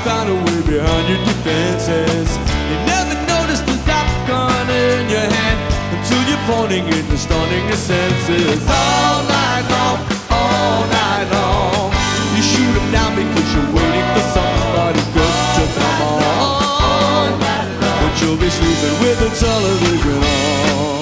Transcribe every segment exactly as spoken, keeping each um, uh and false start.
found a way behind your defenses. You never noticed the zap gun in your hand until you're pointing it and stunning your senses. All night long, all night long, you shoot them down because you're waiting for somebody good to come on. But you'll be sleeping with the television on.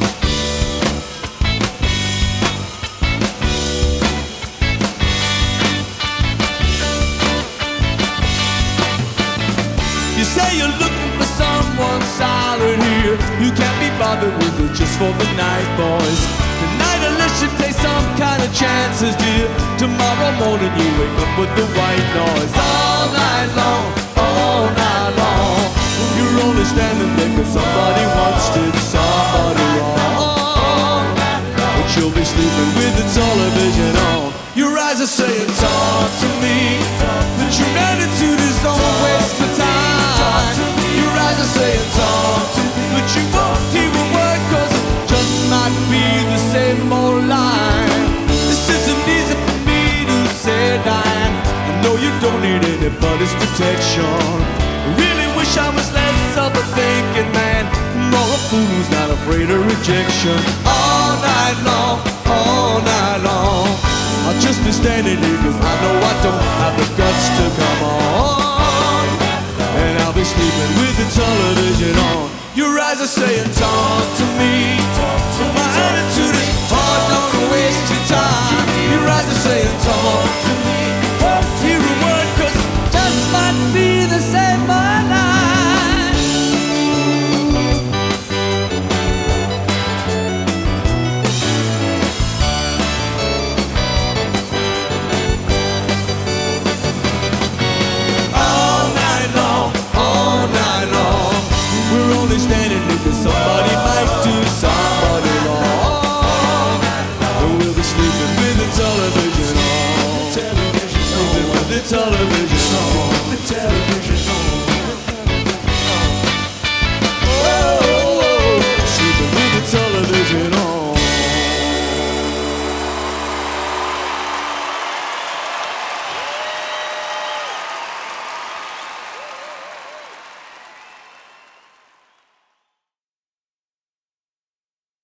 You say you're looking for someone solid here. You can't be bothered with it just for the night, boys. Tonight unless you take some kind of chances, dear. Tomorrow morning you wake up with the white noise. All night long, all night long, you're only standing there cause somebody once did somebody wrong. But you'll be sleeping with the television on. Your eyes are saying talk to me, but your attitude is don't waste the time. Your eyes are saying talk to me, but you won't hear a word cause it just might be the same old line. This isn't easy for me to say, Diane. I know you don't need anybody's protection. Really wish I was less of a thinking man, more a fool who's not afraid of rejection. All night long, all night long, I'll just be standing here cause I know I don't have the guts to come on. And I'll be sleeping with the television on. Your eyes are saying talk to me, so my attitude is hard, don't waste your time. Your eyes are saying talk to me, won't hear a word cause it just might be